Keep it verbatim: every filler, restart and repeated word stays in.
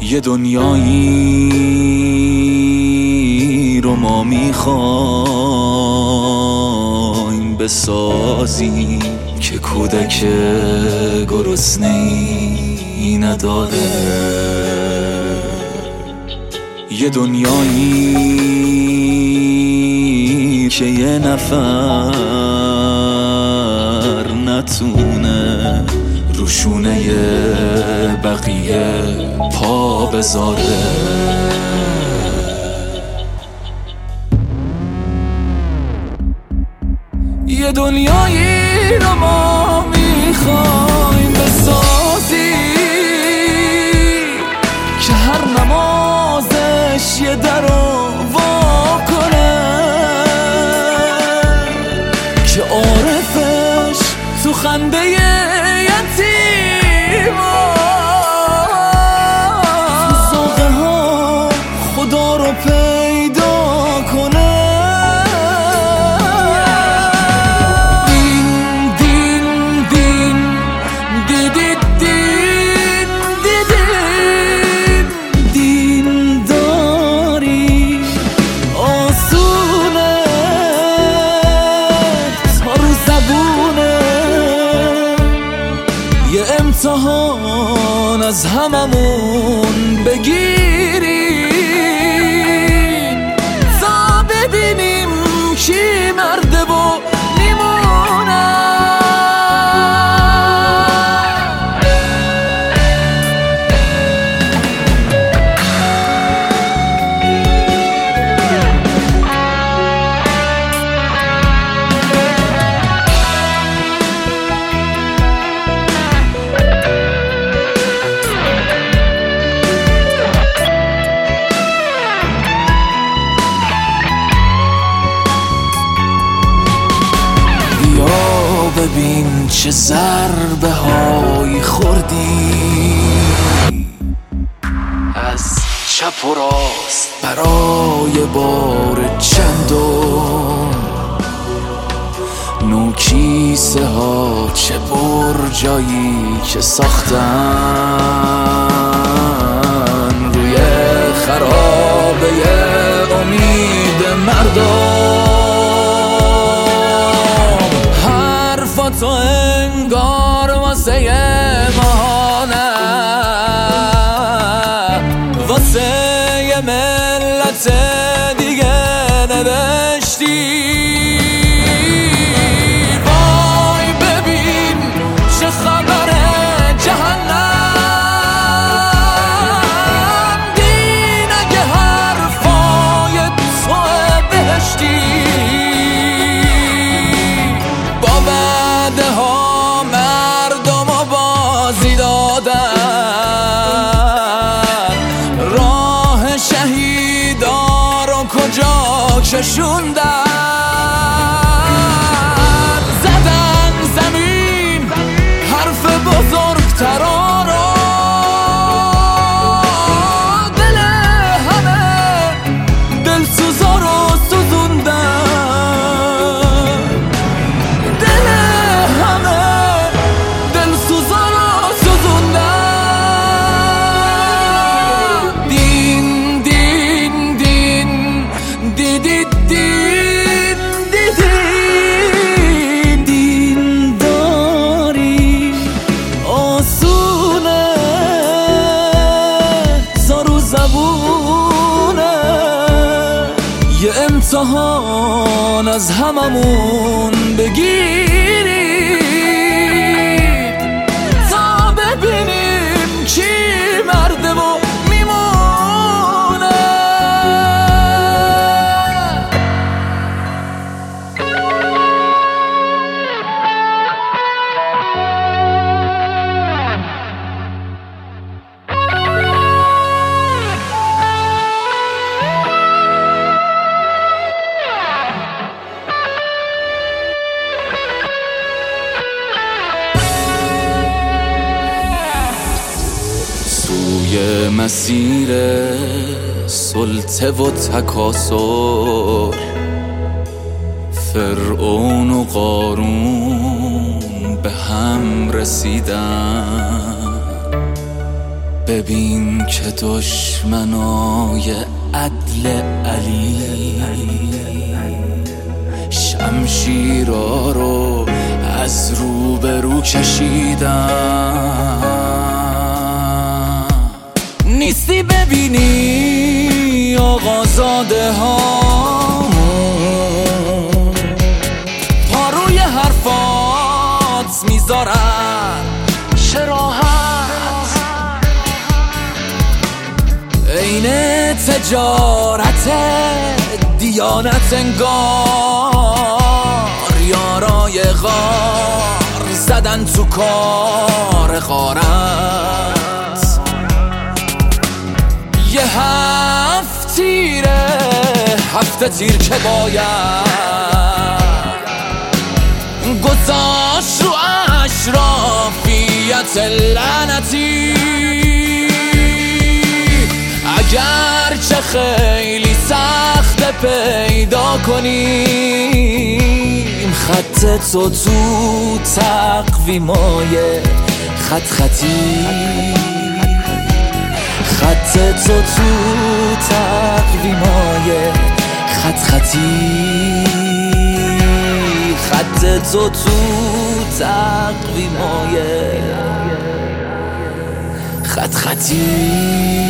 یه دنیایی رو ما میخوایم بسازیم که کودک گرسنه‌ای نداره. یه دنیایی که یه نفر نتونه روشونه بقیه پا بذاره. یه دنیایی رو ما میخوایم بسازی که هر نمازش یه در رو وا کنه، که عارفش تو خنده یتیما تو ساقه ها خدا رو پیدا کنه. امتحان از هممون بگیریم تا ببینیم کی مرده و میمونه. ببین چه ضربه های خوردی از چپ و راست برای بار چندم. نوکیسه ها چه برجایی که ساختن روی خرابه امید مردم. تو انگار واسه ماهانه واسه ملت دیگه نوشتی. وای ببین چه خبره جهنم، دین اگه حرفای تو بهشتی. ها مردم و بازی دادن، راه شهیدا رو کجا کشوندن. زدن زمین حرف بزرگترا رو، دل همه دلسوزا رو سوزوندن. یه امتحان از هممون بگیریم تا ببینیم کی مرده و میمونه. یه مسیر سلطه و تکاسر، فرعون و قارون به هم رسیدن. ببین که دشمنای عدل علی شمشیرا رو از رو به رو کشیدن. نیستی ببینی آقازاده ها پا روی حرفات میذارن شراحت عین تجارت دیانت انگار یارای غار زدن تو کار غارت. یه هفت تیره هفته تیر که باید گذاشت رو اشرافیت لعنتی. اگر چه خیلی سخت پیدا کنیم خط تو تو تقویمای خط خطی، خط تو تو تقویمای خط خطی، خط تو تو تقویمای خط خطی.